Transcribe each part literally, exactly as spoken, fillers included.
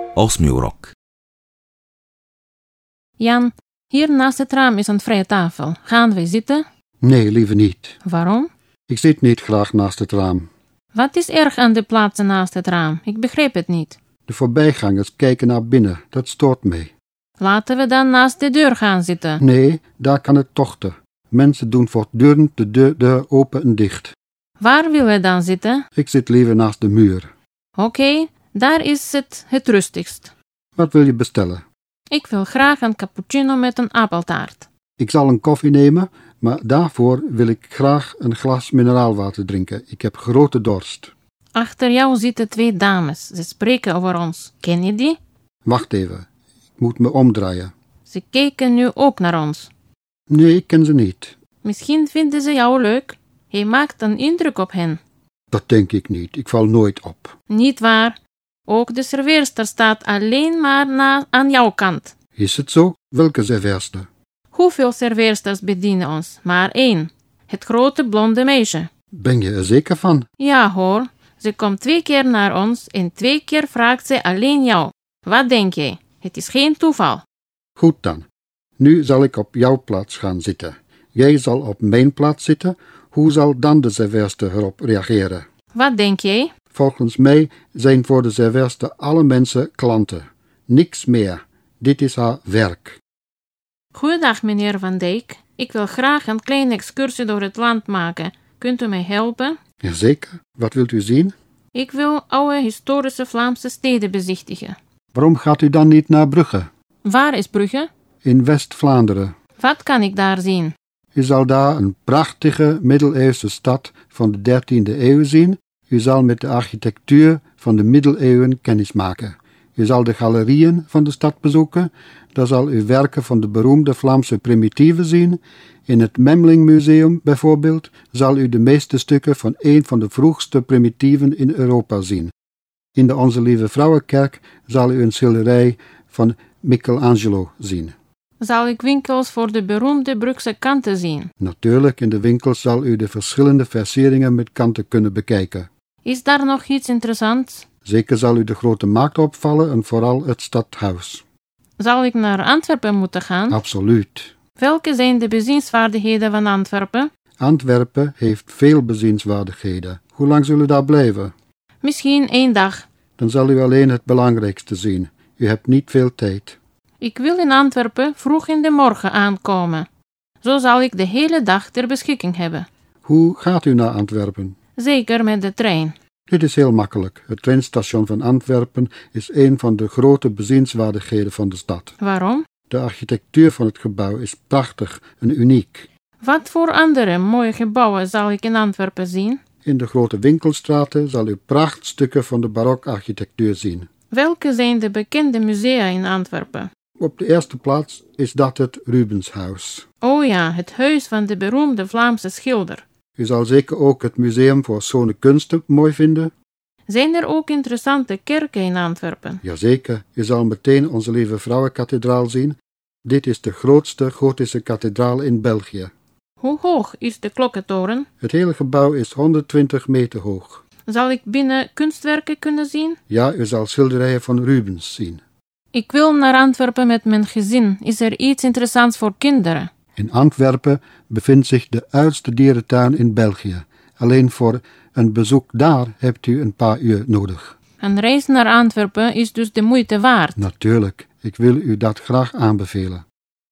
Osmi urok. Jan, hier naast het raam is een vrije tafel. Gaan wij zitten? Nee, liever niet. Waarom? Ik zit niet graag naast het raam. Wat is erg aan de plaatsen naast het raam? Ik begrijp het niet. De voorbijgangers kijken naar binnen. Dat stoort mij. Laten we dan naast de deur gaan zitten. Nee, daar kan het tochten. Mensen doen voortdurend de deur, deur open en dicht. Waar willen we dan zitten? Ik zit liever naast de muur. Oké, okay, daar is het het rustigst. Wat wil je bestellen? Ik wil graag een cappuccino met een appeltaart. Ik zal een koffie nemen, maar daarvoor wil ik graag een glas mineraalwater drinken. Ik heb grote dorst. Achter jou zitten twee dames. Ze spreken over ons. Ken je die? Wacht even. Ik moet me omdraaien. Ze kijken nu ook naar ons. Nee, ik ken ze niet. Misschien vinden ze jou leuk. Je maakt een indruk op hen. Dat denk ik niet. Ik val nooit op. Niet waar. Ook de serveerster staat alleen maar na aan jouw kant. Is het zo? Welke serveerster? Hoeveel serveersters bedienen ons? Maar één. Het grote blonde meisje. Ben je er zeker van? Ja hoor. Ze komt twee keer naar ons en twee keer vraagt ze alleen jou. Wat denk je? Het is geen toeval. Goed dan. Nu zal ik op jouw plaats gaan zitten. Jij zal op mijn plaats zitten. Hoe zal dan de serveerster erop reageren? Wat denk jij? Volgens mij zijn voor de serveerster alle mensen klanten. Niks meer. Dit is haar werk. Goedendag, meneer Van Dijk. Ik wil graag een kleine excursie door het land maken. Kunt u mij helpen? Jazeker. Wat wilt u zien? Ik wil oude historische Vlaamse steden bezichtigen. Waarom gaat u dan niet naar Brugge? Waar is Brugge? In West-Vlaanderen. Wat kan ik daar zien? U zal daar een prachtige middeleeuwse stad van de dertiende eeuw zien. U zal met de architectuur van de middeleeuwen kennis maken. U zal de galerieën van de stad bezoeken. Daar zal u werken van de beroemde Vlaamse primitieven zien. In het Memling Museum bijvoorbeeld zal u de meeste stukken van een van de vroegste primitieven in Europa zien. In de Onze Lieve Vrouwenkerk zal u een schilderij van Michelangelo zien. Zal ik winkels voor de beroemde Brugse kanten zien? Natuurlijk, in de winkels zal u de verschillende versieringen met kanten kunnen bekijken. Is daar nog iets interessants? Zeker zal u de grote markt opvallen en vooral het stadhuis. Zal ik naar Antwerpen moeten gaan? Absoluut. Welke zijn de bezienswaardigheden van Antwerpen? Antwerpen heeft veel bezienswaardigheden. Hoe lang zullen u daar blijven? Misschien één dag. Dan zal u alleen het belangrijkste zien. U hebt niet veel tijd. Ik wil in Antwerpen vroeg in de morgen aankomen. Zo zal ik de hele dag ter beschikking hebben. Hoe gaat u naar Antwerpen? Zeker met de trein. Dit is heel makkelijk. Het treinstation van Antwerpen is een van de grote bezienswaardigheden van de stad. Waarom? De architectuur van het gebouw is prachtig en uniek. Wat voor andere mooie gebouwen zal ik in Antwerpen zien? In de grote winkelstraten zal u prachtstukken van de barokarchitectuur zien. Welke zijn de bekende musea in Antwerpen? Op de eerste plaats is dat het Rubenshuis. Oh ja, het huis van de beroemde Vlaamse schilder. U zal zeker ook het Museum voor Schone Kunsten mooi vinden. Zijn er ook interessante kerken in Antwerpen? Jazeker, u zal meteen Onze Lieve Vrouwenkathedraal zien. Dit is de grootste gotische kathedraal in België. Hoe hoog is de klokkentoren? Het hele gebouw is honderdtwintig meter hoog. Zal ik binnen kunstwerken kunnen zien? Ja, u zal schilderijen van Rubens zien. Ik wil naar Antwerpen met mijn gezin. Is er iets interessants voor kinderen? In Antwerpen bevindt zich de oudste dierentuin in België. Alleen voor een bezoek daar hebt u een paar uur nodig. Een reis naar Antwerpen is dus de moeite waard. Natuurlijk, ik wil u dat graag aanbevelen.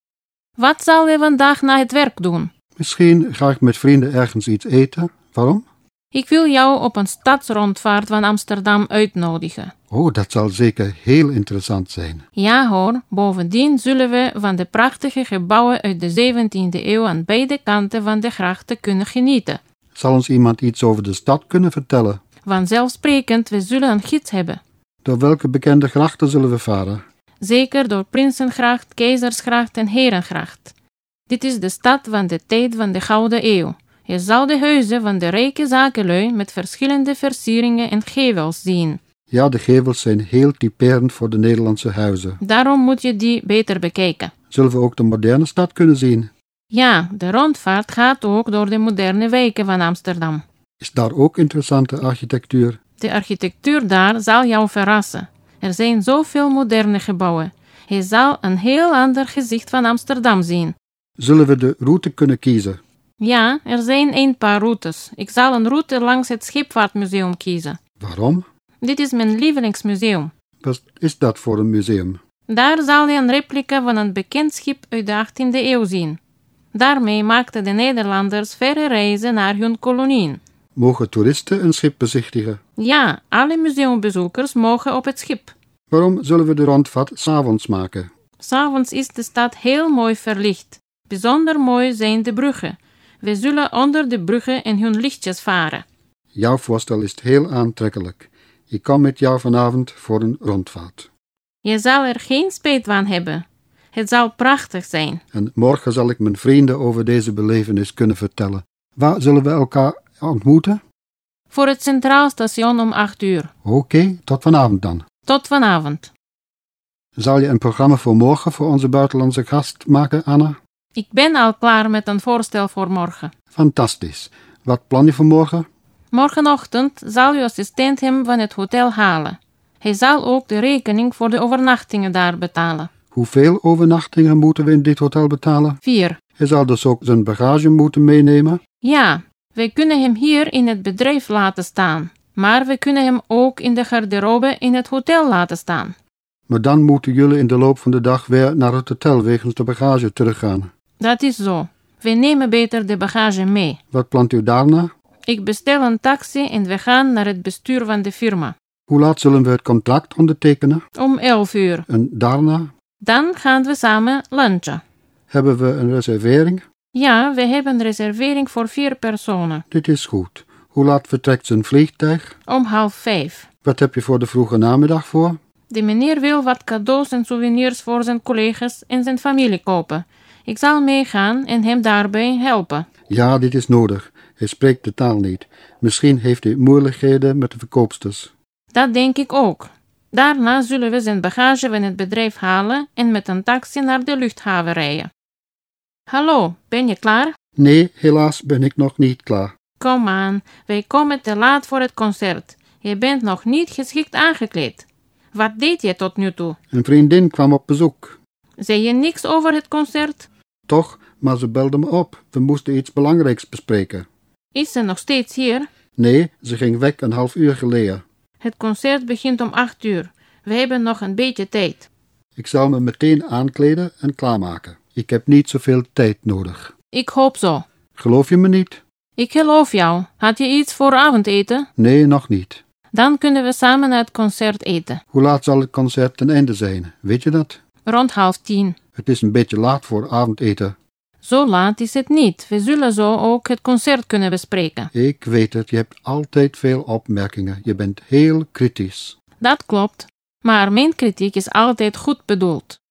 Wat zal we vandaag na het werk doen? Misschien ga ik met vrienden ergens iets eten. Waarom? Ik wil jou op een stadsrondvaart van Amsterdam uitnodigen. Oh, dat zal zeker heel interessant zijn. Ja hoor, bovendien zullen we van de prachtige gebouwen uit de zeventiende eeuw aan beide kanten van de grachten kunnen genieten. Zal ons iemand iets over de stad kunnen vertellen? Vanzelfsprekend, we zullen een gids hebben. Door welke bekende grachten zullen we varen? Zeker door Prinsengracht, Keizersgracht en Herengracht. Dit is de stad van de tijd van de Gouden Eeuw. Je zal de huizen van de rijke zakenlui met verschillende versieringen en gevels zien. Ja, de gevels zijn heel typerend voor de Nederlandse huizen. Daarom moet je die beter bekijken. Zullen we ook de moderne stad kunnen zien? Ja, de rondvaart gaat ook door de moderne wijken van Amsterdam. Is daar ook interessante architectuur? De architectuur daar zal jou verrassen. Er zijn zoveel moderne gebouwen. Hij zal een heel ander gezicht van Amsterdam zien. Zullen we de route kunnen kiezen? Ja, er zijn een paar routes. Ik zal een route langs het Scheepvaartmuseum kiezen. Waarom? Dit is mijn lievelingsmuseum. Wat is dat voor een museum? Daar zal je een replica van een bekend schip uit de achttiende eeuw zien. Daarmee maakten de Nederlanders verre reizen naar hun koloniën. Mogen toeristen een schip bezichtigen? Ja, alle museumbezoekers mogen op het schip. Waarom zullen we de rondvaart 's avonds maken? 'S Avonds is de stad heel mooi verlicht. Bijzonder mooi zijn de bruggen. We zullen onder de bruggen in hun lichtjes varen. Jouw voorstel is heel aantrekkelijk. Ik kom met jou vanavond voor een rondvaart. Je zal er geen spijt van hebben. Het zal prachtig zijn. En morgen zal ik mijn vrienden over deze belevenis kunnen vertellen. Waar zullen we elkaar ontmoeten? Voor het Centraal Station om acht uur. Oké, okay, tot vanavond dan. Tot vanavond. Zal je een programma voor morgen voor onze buitenlandse gast maken, Anna? Ik ben al klaar met een voorstel voor morgen. Fantastisch. Wat plan je voor morgen? Morgenochtend zal uw assistent hem van het hotel halen. Hij zal ook de rekening voor de overnachtingen daar betalen. Hoeveel overnachtingen moeten we in dit hotel betalen? Vier. Hij zal dus ook zijn bagage moeten meenemen? Ja, wij kunnen hem hier in het bedrijf laten staan. Maar we kunnen hem ook in de garderobe in het hotel laten staan. Maar dan moeten jullie in de loop van de dag weer naar het hotel wegens de bagage teruggaan. Dat is zo. We nemen beter de bagage mee. Wat plant u daarna? Ik bestel een taxi en we gaan naar het bestuur van de firma. Hoe laat zullen we het contract ondertekenen? Om elf uur. En daarna? Dan gaan we samen lunchen. Hebben we een reservering? Ja, we hebben een reservering voor vier personen. Dit is goed. Hoe laat vertrekt zijn vliegtuig? Om half vijf. Wat heb je voor de vroege namiddag voor? De meneer wil wat cadeaus en souvenirs voor zijn collega's en zijn familie kopen. Ik zal meegaan en hem daarbij helpen. Ja, dit is nodig. Hij spreekt de taal niet. Misschien heeft hij moeilijkheden met de verkoopsters. Dat denk ik ook. Daarna zullen we zijn bagage van het bedrijf halen en met een taxi naar de luchthaven rijden. Hallo, ben je klaar? Nee, helaas ben ik nog niet klaar. Kom aan, wij komen te laat voor het concert. Je bent nog niet geschikt aangekleed. Wat deed je tot nu toe? Een vriendin kwam op bezoek. Zei je niks over het concert? Toch, maar ze belde me op. We moesten iets belangrijks bespreken. Is ze nog steeds hier? Nee, ze ging weg een half uur geleden. Het concert begint om acht uur. We hebben nog een beetje tijd. Ik zal me meteen aankleden en klaarmaken. Ik heb niet zoveel tijd nodig. Ik hoop zo. Geloof je me niet? Ik geloof jou. Had je iets voor avondeten? Nee, nog niet. Dan kunnen we samen naar het concert eten. Hoe laat zal het concert ten einde zijn? Weet je dat? Rond half tien. Het is een beetje laat voor avondeten. Zo laat is het niet. We zullen zo ook het concert kunnen bespreken. Ik weet het, je hebt altijd veel opmerkingen. Je bent heel kritisch. Dat klopt. Maar mijn kritiek is altijd goed bedoeld.